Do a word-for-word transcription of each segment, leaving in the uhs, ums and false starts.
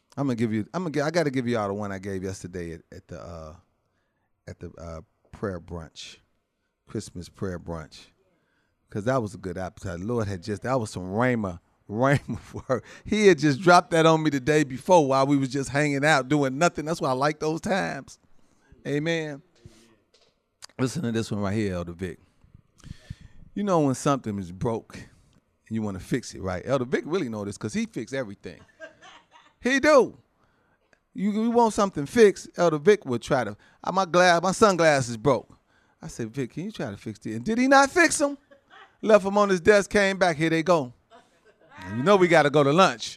I'm gonna give you. I'm gonna. I got to give you all the one I gave yesterday at, at the uh, at the uh, prayer brunch, Christmas prayer brunch, because that was a good appetite. Lord had just that was some rhema, rhema for her. He had just dropped that on me the day before while we was just hanging out doing nothing. That's why I like those times. Amen. Listen to this one right here, Elder Vic. You know when something is broke and you want to fix it, right? Elder Vic really know this because he fixed everything. He do. You, you want something fixed, Elder Vic would try to. Uh, my glass, my sunglasses broke. I said, Vic, can you try to fix it? And did he not fix them? Left them on his desk, came back. Here they go. And you know we got to go to lunch.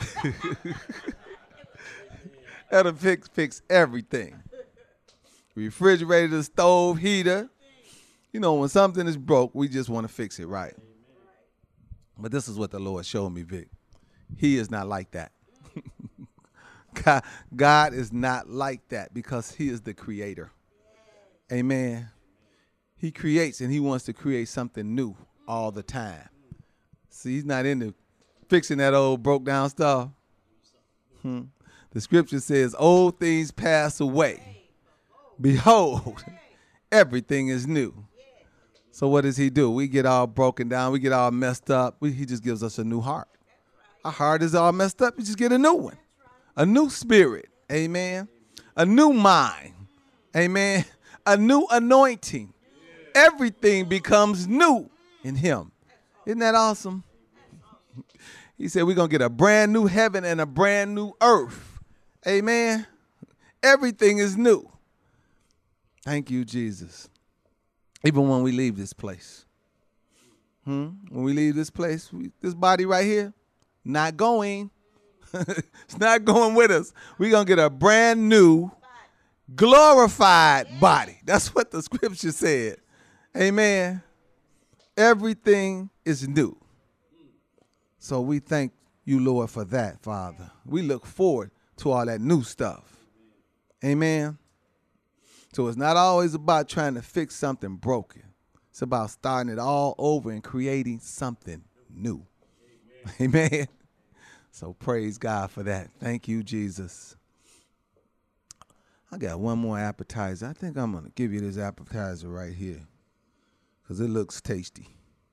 Elder Vic fix everything. Refrigerator, stove, heater. You know, when something is broke, we just want to fix it right. But this is what the Lord showed me, Vic. He is not like that. God, God is not like that because he is the creator. Amen. He creates and he wants to create something new all the time. See, he's not into fixing that old broke down stuff. Hmm. The scripture says, old things pass away. Behold, everything is new. So what does he do? We get all broken down. We get all messed up. We, he just gives us a new heart. Our heart is all messed up. You just get a new one. A new spirit. Amen. A new mind. Amen. A new anointing. Everything becomes new in him. Isn't that awesome? He said we're going to get a brand new heaven and a brand new earth. Amen. Everything is new. Thank you, Jesus. Even when we leave this place. Hmm? When we leave this place, we, this body right here, not going. It's not going with us. We're going to get a brand new, glorified body. That's what the scripture said. Amen. Everything is new. So we thank you, Lord, for that, Father. We look forward to all that new stuff. Amen. So it's not always about trying to fix something broken. It's about starting it all over and creating something new. Amen. Amen. So praise God for that. Thank you, Jesus. I got one more appetizer. I think I'm going to give you this appetizer right here because it looks tasty.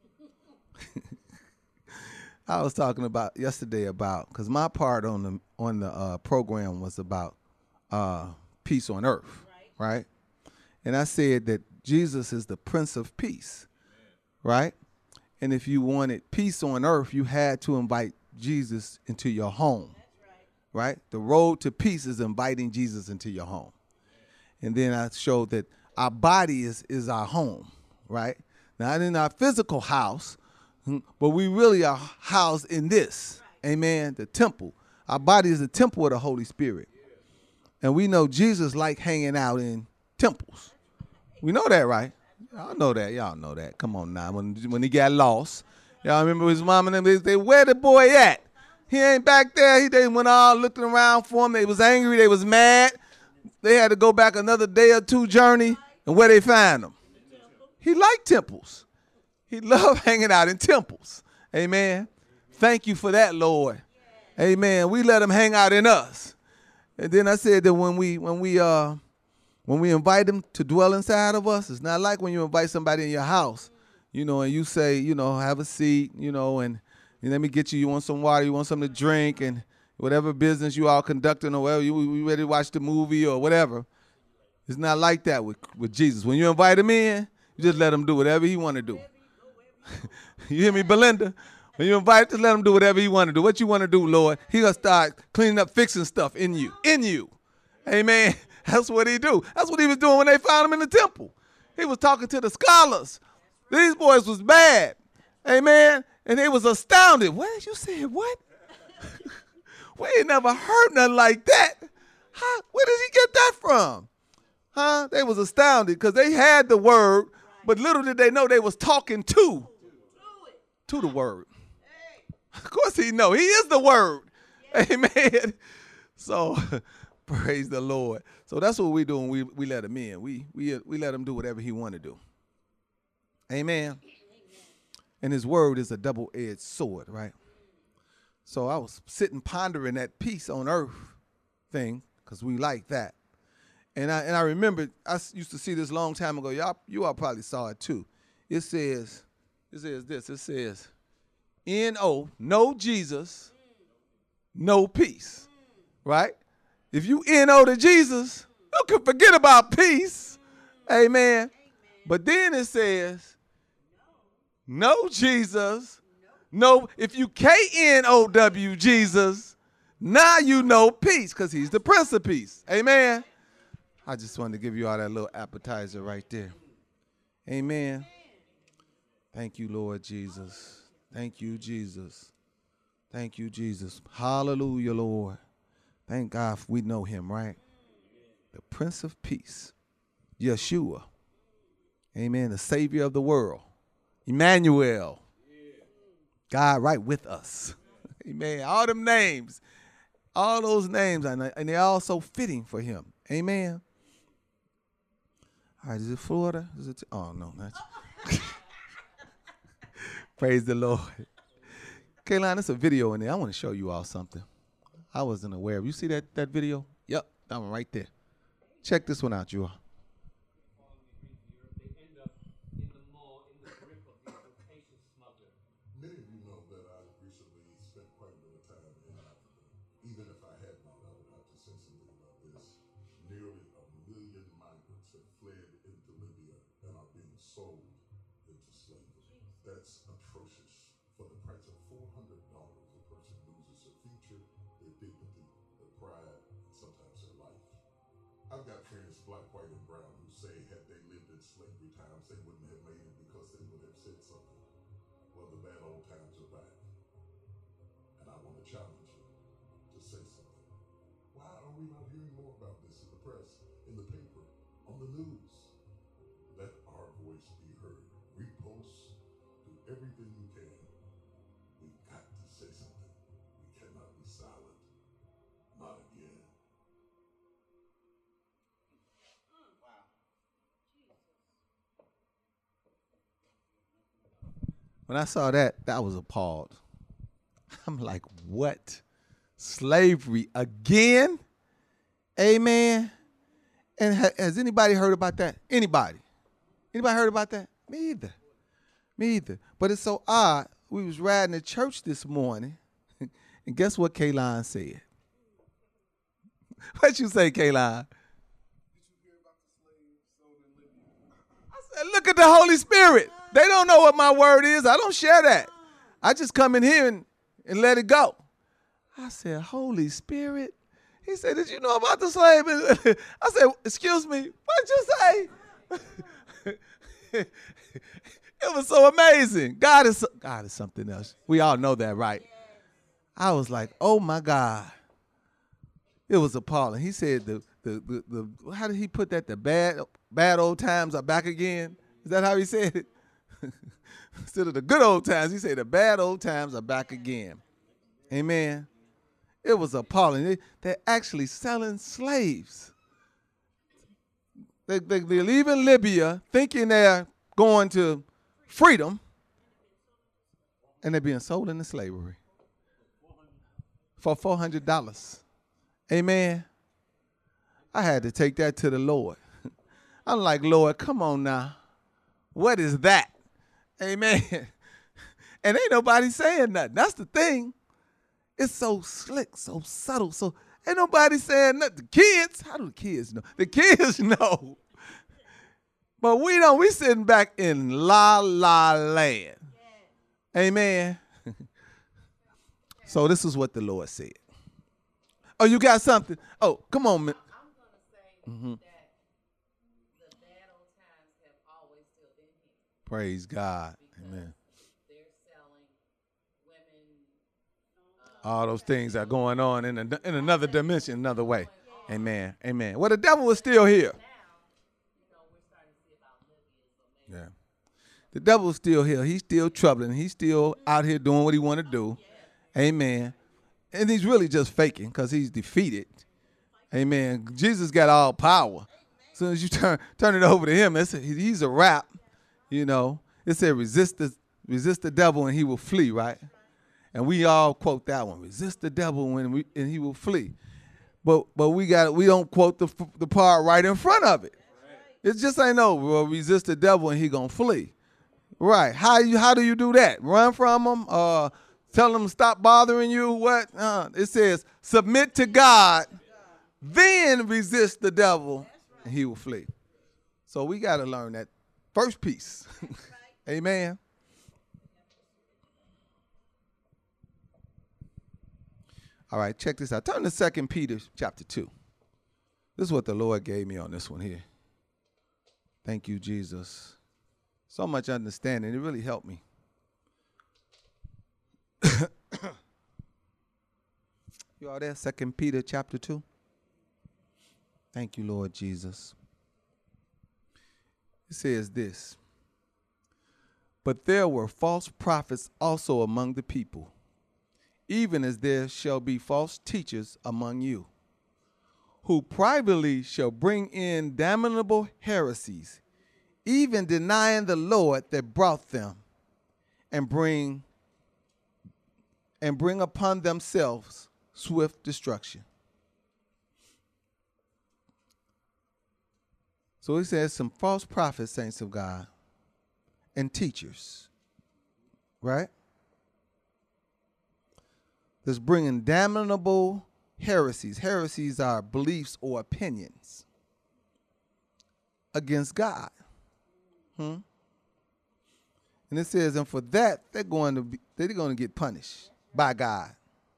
I was talking about yesterday about, because my part on the on the uh, program was about uh, peace on earth, right. right? And I said that Jesus is the Prince of Peace, right? And if you wanted peace on earth, you had to invite Jesus into your home, right. right? The road to peace is inviting Jesus into your home. And then I showed that our body is, is our home, right? Not in our physical house, but we really are housed in this, amen, the temple. Our body is the temple of the Holy Spirit. And we know Jesus liked hanging out in temples. We know that, right? Y'all know that. Y'all know that. Come on now. When, when he got lost, y'all remember his mom and them, they say, where the boy at? He ain't back there. He They went all looking around for him. They was angry. They was mad. They had to go back another day or two journey. And where they find him? He liked temples. He loved hanging out in temples. Amen. Thank you for that, Lord. Amen. We let him hang out in us. And then I said that when we when we uh when we invite him to dwell inside of us, it's not like when you invite somebody in your house, you know, and you say, you know, have a seat, you know, and, and let me get you, you want some water, you want something to drink, and whatever business you all conducting or whatever, you, you ready to watch the movie or whatever. It's not like that with, with Jesus. When you invite him in, you just let him do whatever he want to do. You hear me, Belinda? When you invite him, just let him do whatever he want to do. What you want to do, Lord, he going to start cleaning up, fixing stuff in you, in you. Amen. That's what he do. That's what he was doing when they found him in the temple. He was talking to the scholars. These boys was bad. Amen. And they was astounded. What? You said what? We ain't never heard nothing like that. Huh? Where did he get that from? Huh? They was astounded because they had the word, but little did they know they was talking to, to the word. Of course he know. He is the word. Amen. So praise the Lord. So that's what we do when we, we let him in. We, we, we let him do whatever he want to do. Amen. And his word is a double-edged sword, right? So I was sitting pondering that peace on earth. thing because we like that. And I and I remember I used to see this long time ago. Y'all, you all probably saw it too. It says, it says this. It says, N O, no Jesus, no peace. Right? If you N O to Jesus, you can forget about peace. Amen. But then it says, no Jesus, no. If you K N O W Jesus, now you know peace because he's the Prince of Peace. Amen. I just wanted to give you all that little appetizer right there. Amen. Thank you, Lord Jesus. Thank you, Jesus. Thank you, Jesus. Hallelujah, Lord. Thank God we know him, right? The Prince of Peace, Yeshua. Amen. The Savior of the world. Emmanuel. God right with us. Amen. All them names. All those names, and they're all so fitting for him. Amen. All right, is it Florida? Is it? T- oh, no. Not Praise the Lord. Kaylon, there's a video in there. I want to show you all something. I wasn't aware of. You see that, that video? Yep, that one right there. Check this one out, you all. Many of you know that I recently spent quite a bit of time in Africa. Even if I had not, I would have to say something about this. Nearly a million migrants have fled into Libya and are being sold into slavery. That's atrocious. For the price of four hundred dollars, a person loses their future, their dignity, their pride, and sometimes their life. I've got friends, black, white, and brown, who say had they lived in slavery times, they wouldn't have made it because they would have said something. Well, the bad old times are back. And I want to challenge you to say something. Why are we not hearing more about this in the press, in the paper, on the news? Let our voice be heard. Repost, do everything you can. We've got to say something. We cannot be silent. Not again. When I saw that, I was appalled. I'm like, what? Slavery again? Amen. And ha- has anybody heard about that? Anybody? Anybody heard about that? Me either. Me either. But it's so odd. We was riding to church this morning, and guess what Kaylon said? What you say, Kaylon? I said, look at the Holy Spirit. They don't know what my word is. I don't share that. I just come in here and, and let it go. I said, Holy Spirit. He said, did you know about the slave? I said, excuse me, what did you say? It was so amazing. God is God is something else. We all know that, right? I was like, oh my God. It was appalling. He said the the the, the how did he put that? The bad bad old times are back again. Is that how he said it? Instead of the good old times, he said the bad old times are back again. Amen. It was appalling. They, they're actually selling slaves. They, they, they're leaving Libya thinking they're going to freedom, and they're being sold into slavery for four hundred dollars. Amen. I had to take that to the Lord. I'm like, Lord, come on now. What is that? Amen. And ain't nobody saying nothing. That's the thing. It's so slick, so subtle. So ain't nobody saying nothing. The kids, how do the kids know? The kids know. But we don't. We sitting back in la la land. Yeah. Amen. So this is what the Lord said. Oh, you got something? Oh, come on, man. I'm going to say mm-hmm. that the bad old times have always still been here. Praise God. Amen. They're selling women. Uh, All those things are going on in a, in another dimension, another way. Amen. Amen. Well, the devil is still here. Yeah. The devil's still here. He's still troubling. He's still out here doing what he want to do. Amen. And he's really just faking because he's defeated. Amen. Jesus got all power. As soon as you turn turn it over to him, it's a, he's a rap. You know, it said resist the, resist the devil and he will flee, right? And we all quote that one. Resist the devil when we, and he will flee. but but we got we don't quote the the part right in front of it. It's just ain't no well, resist the devil and he gonna flee. Right? How you how do you do that? Run from him? Uh, tell him to stop bothering you? What? Uh, it says submit to God, then resist the devil, and he will flee. So we got to learn that first piece. Amen. All right, check this out. Turn to Second Peter chapter two. This is what the Lord gave me on this one here. Thank you, Jesus. So much understanding. It really helped me. You all there? Second Peter chapter two. Thank you, Lord Jesus. It says this. But there were false prophets also among the people, even as there shall be false teachers among you, who privately shall bring in damnable heresies, even denying the Lord that brought them, and bring and bring upon themselves swift destruction. So he says some false prophets, saints of God, and teachers, right? That's bringing damnable heresies. Heresies are beliefs or opinions against God. Hmm? And it says, and for that, they're going to be, they're going to get punished by God.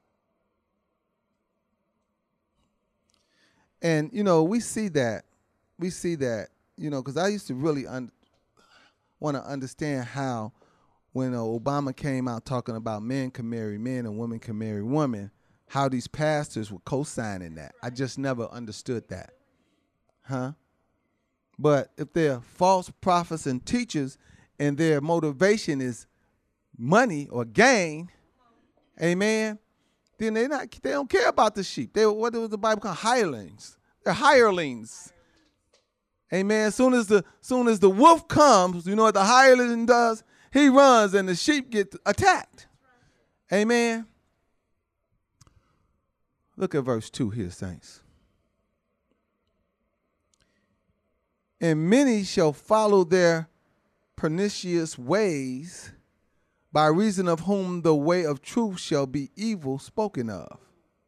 And, you know, we see that. We see that, you know, because I used to really un- want to understand how when uh, Obama came out talking about men can marry men and women can marry women, how these pastors were co-signing that. I just never understood that. Huh? But if they're false prophets and teachers and their motivation is money or gain, amen, then they not they don't care about the sheep. They what was the Bible called? Hirelings. They're hirelings. Amen. Soon as the soon as the wolf comes, you know what the hireling does? He runs and the sheep get attacked. Amen. Look at verse two here, saints. And many shall follow their pernicious ways, by reason of whom the way of truth shall be evil spoken of.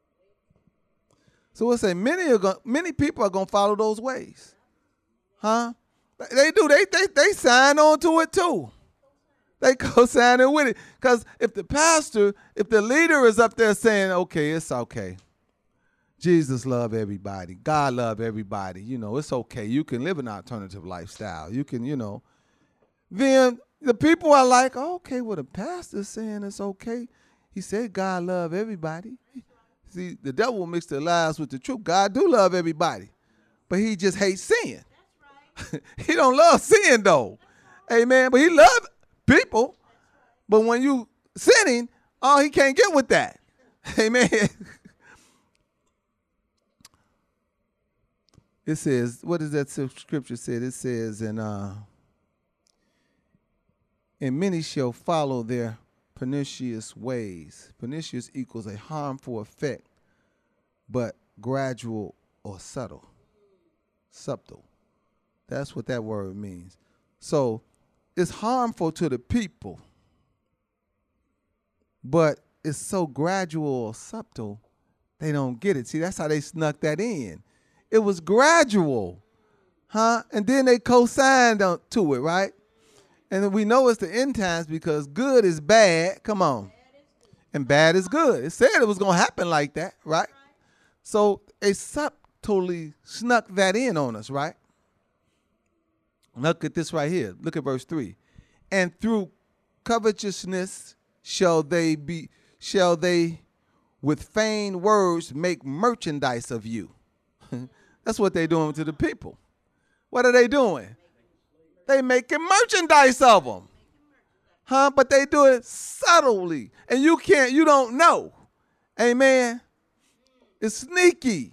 So we'll say many are going, many people are going to follow those ways. Huh? They do. They they they sign on to it too. They co-signing with it. Because if the pastor, if the leader is up there saying, okay, it's okay. Jesus love everybody. God love everybody. You know, it's okay. You can live an alternative lifestyle. You can, you know. Then the people are like, oh, okay, well, the pastor's saying it's okay. He said God love everybody. See, the devil will mix their lies with the truth. God do love everybody. But he just hates sin. Right. He don't love sin, though. Right. Amen. But he loves people. But when you sinning, oh, he can't get with that. Amen. It says, what does that scripture say? It says, and uh, and many shall follow their pernicious ways. Pernicious equals a harmful effect, but gradual or subtle. Subtle. That's what that word means. So it's harmful to the people, but it's so gradual or subtle, they don't get it. See, that's how they snuck that in. It was gradual, huh? And then they co-signed on, to it, right? And we know it's the end times because good is bad. Come on. And bad is good. It said it was going to happen like that, right? So they subtly snuck that in on us, right? Look at this right here. Look at verse three. And through covetousness shall they be, shall they with feigned words make merchandise of you. That's what they're doing to the people. What are they doing? They making merchandise of them. Huh? But they do it subtly. And you can't, you don't know. Amen. It's sneaky.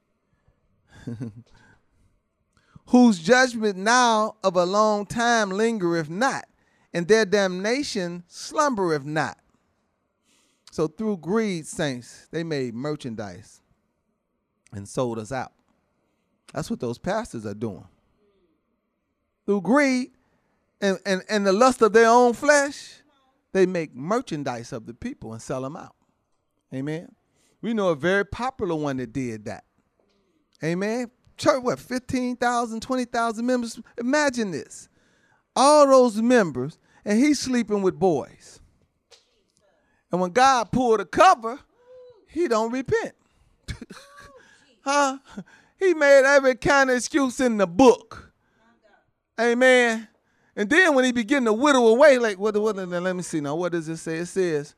Whose judgment now of a long time lingereth not, and their damnation slumbereth not. So through greed, saints, they made merchandise and sold us out. That's what those pastors are doing. Through greed and, and, and the lust of their own flesh, they make merchandise of the people and sell them out. Amen. We know a very popular one that did that. Amen. Church, what, fifteen thousand, twenty thousand members? Imagine this. All those members, and he's sleeping with boys. And when God pulled the cover, he don't repent. Huh? He made every kind of excuse in the book. Amen. And then when he began to whittle away, like, what, what, let me see now, what does it say? It says,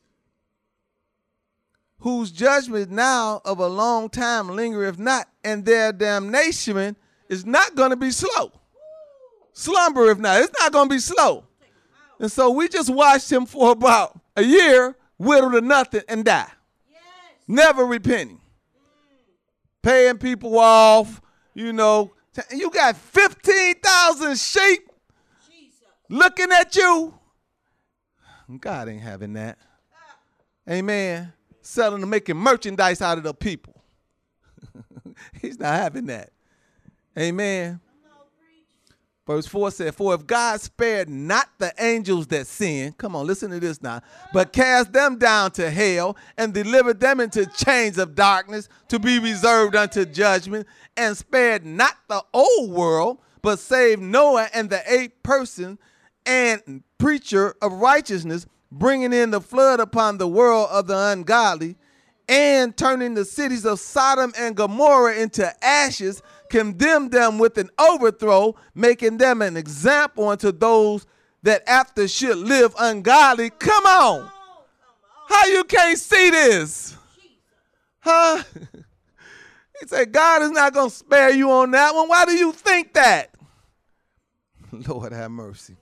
whose judgment now of a long time lingereth not, and their damnation is not going to be slow. Slumber if not. It's not going to be slow. And so we just watched him for about a year, whittle to nothing, and die. Yes. Never repenting. Mm. Paying people off, you know. You got fifteen thousand sheep Jesus. Looking at you. God ain't having that. Ah. Amen. Selling and making merchandise out of the people. He's not having that. Amen. Verse four said, for if God spared not the angels that sinned, come on, listen to this now, but cast them down to hell and delivered them into chains of darkness to be reserved unto judgment, and spared not the old world, but saved Noah and the eight persons and preacher of righteousness, bringing in the flood upon the world of the ungodly, and turning the cities of Sodom and Gomorrah into ashes, condemned them with an overthrow, making them an example unto those that after should live ungodly. Come on. How you can't see this? Huh? He said, God is not going to spare you on that one. Why do you think that? Lord have mercy.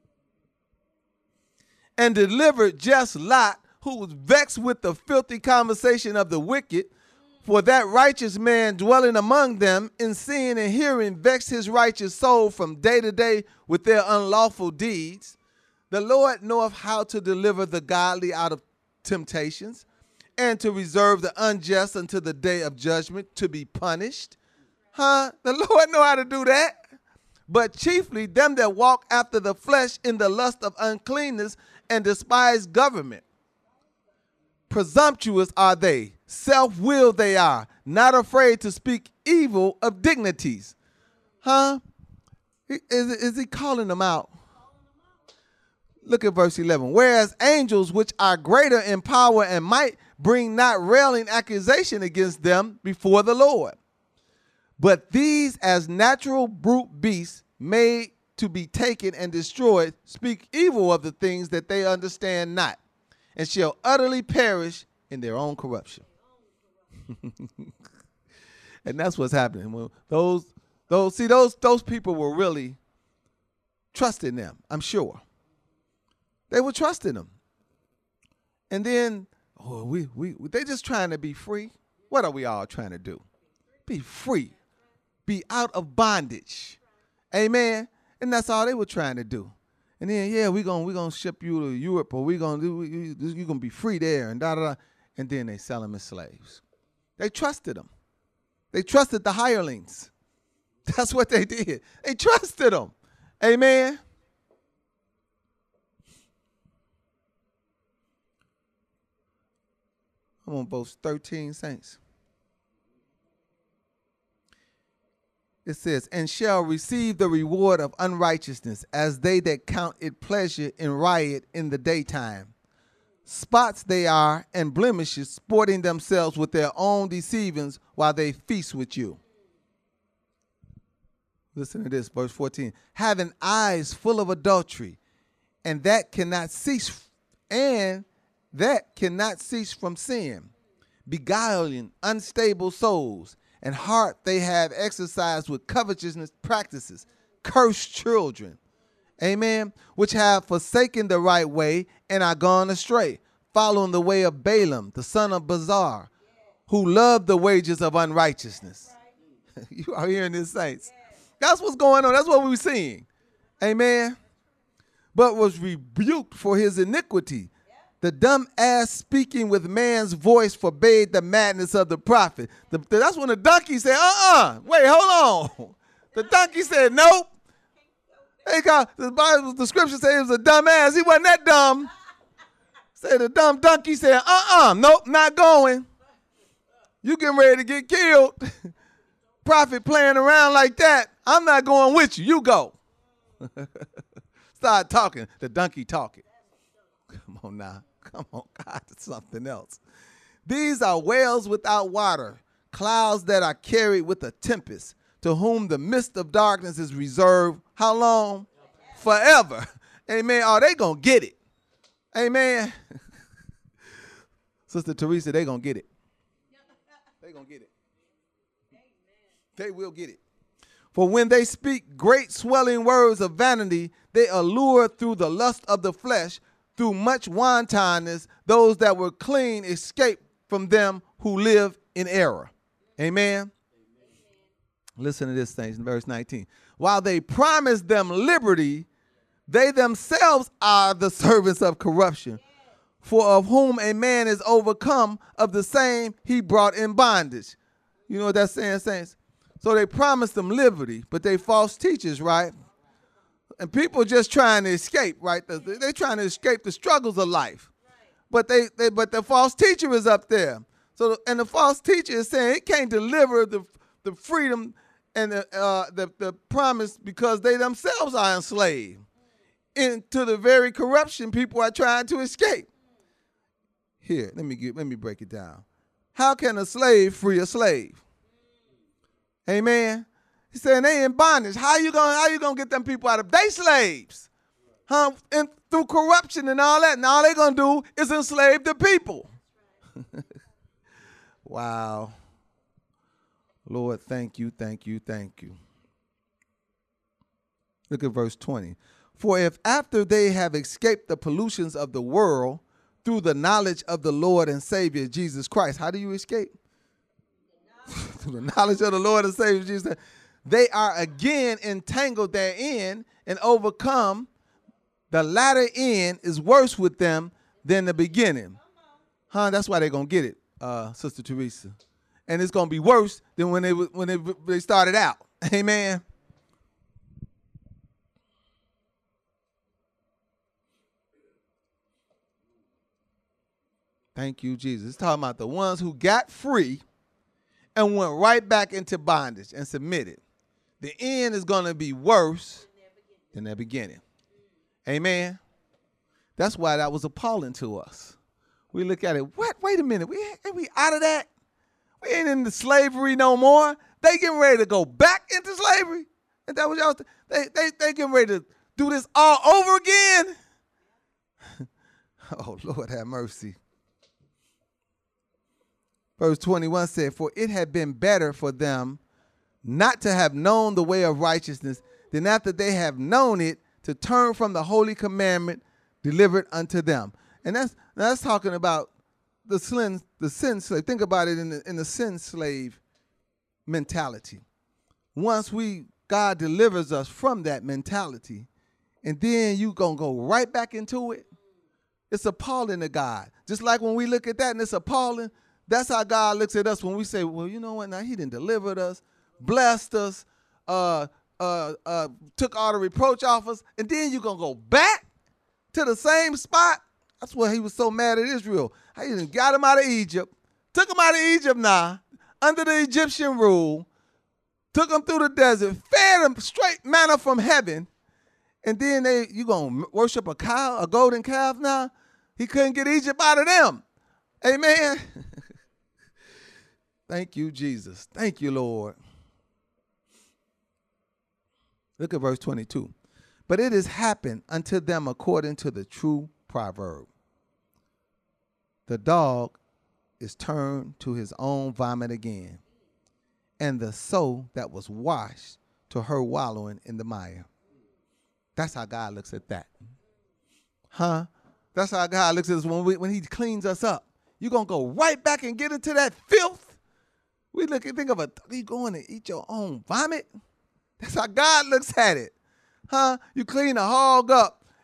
And delivered just Lot, who was vexed with the filthy conversation of the wicked, for that righteous man dwelling among them, in seeing and hearing, vexed his righteous soul from day to day with their unlawful deeds. The Lord knoweth how to deliver the godly out of temptations, and to reserve the unjust unto the day of judgment, to be punished. Huh? The Lord know how to do that. But chiefly them that walk after the flesh in the lust of uncleanness and despise government. Presumptuous are they, self-willed they are, not afraid to speak evil of dignities. Huh? Is, is he calling them out? Look at verse eleven. Whereas angels, which are greater in power and might, bring not railing accusation against them before the Lord. But these, as natural brute beasts, made to be taken and destroyed, speak evil of the things that they understand not, and shall utterly perish in their own corruption. And that's what's happening. When those, those, see, those, those people were really trusting them, I'm sure. They were trusting them. And then, oh, we, we, they just trying to be free. What are we all trying to do? Be free. Be out of bondage. Amen. And that's all they were trying to do. And then, yeah, we're going we gonna ship you to Europe, or we're going to do, you're going to be free there, and da da da. And then they sell them as slaves. They trusted them. They trusted the hirelings. That's what they did. They trusted them. Amen. I'm on verse thirteen, saints. It says, and shall receive the reward of unrighteousness, as they that count it pleasure in riot in the daytime. Spots they are, and blemishes, sporting themselves with their own deceivings while they feast with you. Listen to this, verse fourteen. Having eyes full of adultery, and that cannot cease, and that cannot cease from sin, beguiling unstable souls, and heart they have exercised with covetousness practices, cursed children, amen, which have forsaken the right way and are gone astray, following the way of Balaam, the son of Bazar, who loved the wages of unrighteousness. You are hearing this, saints. That's what's going on. That's what we're seeing. Amen. But was rebuked for his iniquity. The dumb ass speaking with man's voice forbade the madness of the prophet. The, the, that's when the donkey said, uh-uh, wait, hold on. The donkey said, nope. They got, the Bible, the scripture said he was a dumb ass. He wasn't that dumb. Said the dumb donkey said, uh-uh, nope, not going. You getting ready to get killed. Prophet playing around like that. I'm not going with you. You go. Start talking. The donkey talking. Come on now. Come on, God, it's something else. These are wells without water, clouds that are carried with a tempest, to whom the mist of darkness is reserved. How long? Forever. Amen. Oh, they going to get it. Amen. Sister Teresa, they going to get it. They going to get it. They will get it. For when they speak great swelling words of vanity, they allure through the lust of the flesh, through much wantonness, those that were clean escape from them who live in error. Amen. Amen. Listen to this thing in verse nineteen. While they promise them liberty, they themselves are the servants of corruption. For of whom a man is overcome, of the same he brought in bondage. You know what that's saying, saints? So they promised them liberty, but they false teachers, right? And people just trying to escape, right? They're trying to escape the struggles of life. But they, they but the false teacher is up there. So and the false teacher is saying it can't deliver the the freedom and the uh, the, the promise because they themselves are enslaved into the very corruption people are trying to escape. Here, let me get let me break it down. How can a slave free a slave? Amen. He's saying they in bondage. How you gonna how you gonna get them people out of they slaves? Huh? And through corruption and all that. And all they gonna do is enslave the people. Wow. Lord, thank you, thank you, thank you. Look at verse twenty. For if after they have escaped the pollutions of the world through the knowledge of the Lord and Savior Jesus Christ, how do you escape? Through the knowledge of the Lord and Savior Jesus, they are again entangled therein and overcome. The latter end is worse with them than the beginning. Huh? That's why they're going to get it, uh, Sister Teresa. And it's going to be worse than when they when they, they started out. Amen. Thank you, Jesus. It's talking about the ones who got free and went right back into bondage and submitted. The end is going to be worse than their beginning. Amen. That's why that was appalling to us. We look at it, what? Wait a minute. We ain't we out of that? We ain't in the slavery no more. They getting ready to go back into slavery. And that was y'all. They they they getting ready to do this all over again. Oh, Lord have mercy. Verse twenty-one said, for it had been better for them not to have known the way of righteousness than after they have known it to turn from the holy commandment delivered unto them. And that's that's talking about the sin, the sin slave. Think about it in the, in the sin slave mentality. Once we, God delivers us from that mentality, and then you gonna go right back into it, it's appalling to God. Just like when we look at that and it's appalling, that's how God looks at us when we say, well, you know what, now he done delivered us, blessed us, uh, uh, uh, took all the reproach off us, and then you're going to go back to the same spot? That's why he was so mad at Israel. He done got him out of Egypt, took him out of Egypt now, under the Egyptian rule, took him through the desert, fed him straight manna from heaven, and then they you going to worship a cow, a golden calf now? He couldn't get Egypt out of them. Amen. Thank you, Jesus. Thank you, Lord. Look at verse twenty-two. But it has happened unto them according to the true proverb. The dog is turned to his own vomit again, and the soul that was washed to her wallowing in the mire. That's how God looks at that. Huh? That's how God looks at us when, we, when he cleans us up. You're going to go right back and get into that filth? We look and think of a, you going to eat your own vomit? That's how God looks at it. Huh? You clean a hog up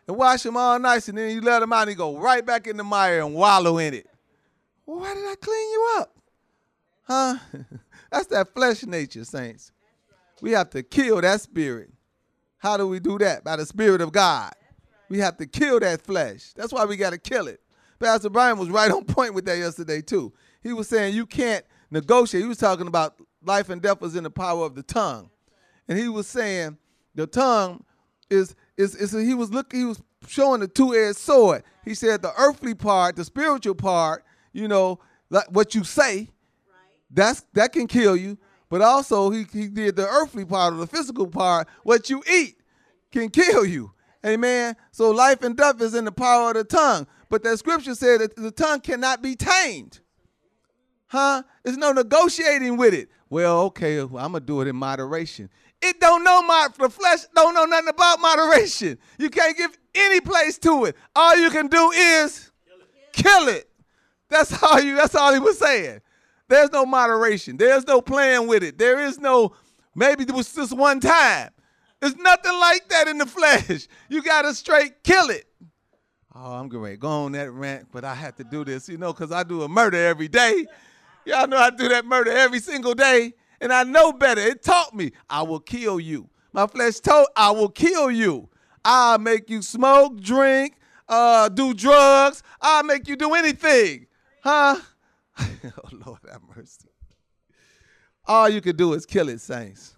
and wash them all nice, and then you let them out and you go right back in the mire and wallow in it. Well, why did I clean you up? Huh? That's that flesh nature, saints. We have to kill that spirit. How do we do that? By the Spirit of God. We have to kill that flesh. That's why we got to kill it. Pastor Brian was right on point with that yesterday, too. He was saying you can't negotiate. He was talking about life and death is in the power of the tongue. And he was saying the tongue is, is, is he was looking, he was showing the two-edged sword. He said the earthly part, the spiritual part, you know, like what you say, that's that can kill you. But also he, he did the earthly part or the physical part, what you eat can kill you. Amen. So life and death is in the power of the tongue. But that scripture said that the tongue cannot be tamed. Huh? There's no negotiating with it. Well, okay, well, I'm going to do it in moderation. It don't know, my, the flesh don't know nothing about moderation. You can't give any place to it. All you can do is kill it. That's all you, that's all he was saying. There's no moderation. There's no playing with it. There is no, maybe it was just one time. There's nothing like that in the flesh. You got to straight kill it. Oh, I'm getting ready to go on that rant, but I have to do this, you know, because I do a murder every day. Y'all know I do that murder every single day, and I know better. It taught me, I will kill you. My flesh told, I will kill you. I'll make you smoke, drink, uh, do drugs. I'll make you do anything. Huh? Oh, Lord have mercy. All you can do is kill it, saints.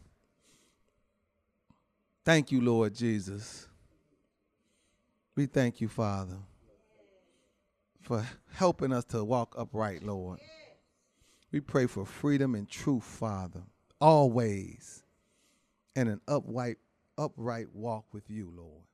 Thank you, Lord Jesus. We thank you, Father, for helping us to walk upright, Lord. We pray for freedom and truth, Father, always, and an upright, upright walk with you, Lord.